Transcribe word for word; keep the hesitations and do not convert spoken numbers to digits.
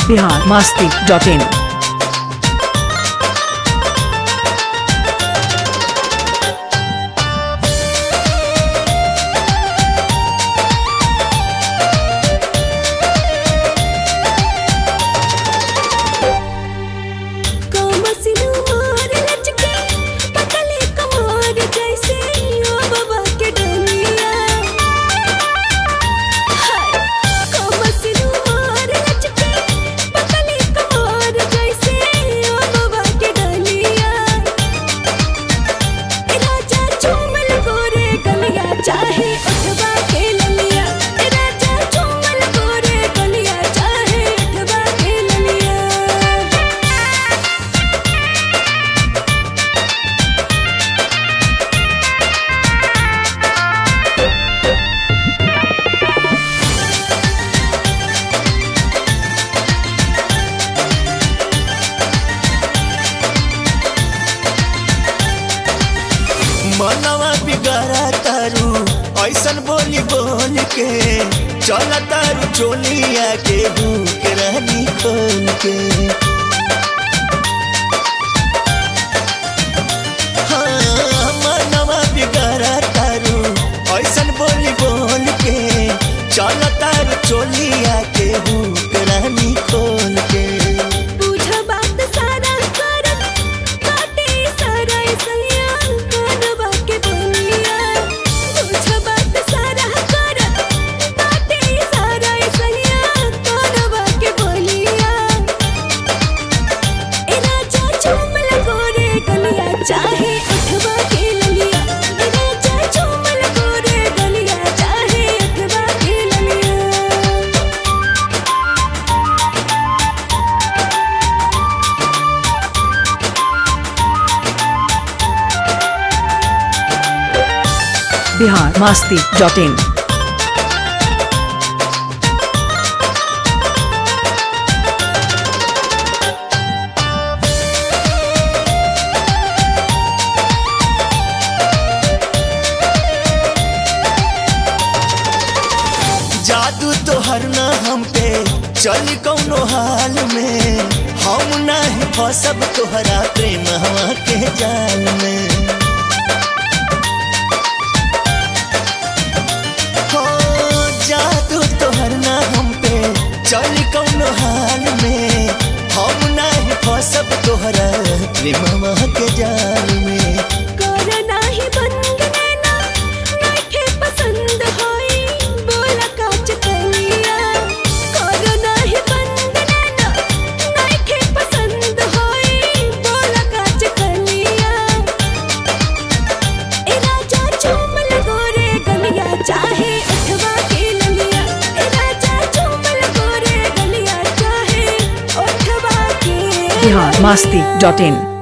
Bihar Masti dot इन। मनवा बिगड़ा तारू ऐसन बोली बोल के चल तारू चोलिया के भूख रानी खोल के। हाँ मनवा बिगड़ा तारू ऐसन बोली बोल के चल तारू चोलिया के भूख रानी खोल के। चाहे उठवा के ललिया राजा झूमल गोरे गलिया चाहे उठवा के ललिया। Bihar Masti dot in. जादू तोहर ना हम पे चल कौनो हाल में हम नहीं फंसब तोहरा प्रेम हवा के जाल में। हो जादू तोहर ना हम पे चल कौनो हाल में हम नहीं फंसब तोहरा प्रेम हवा के जाल में। चाहे उठवा के ललिया राजा झूमल गोरे गलिया चाहे उठवा के। बिहार मस्ती डॉट इन।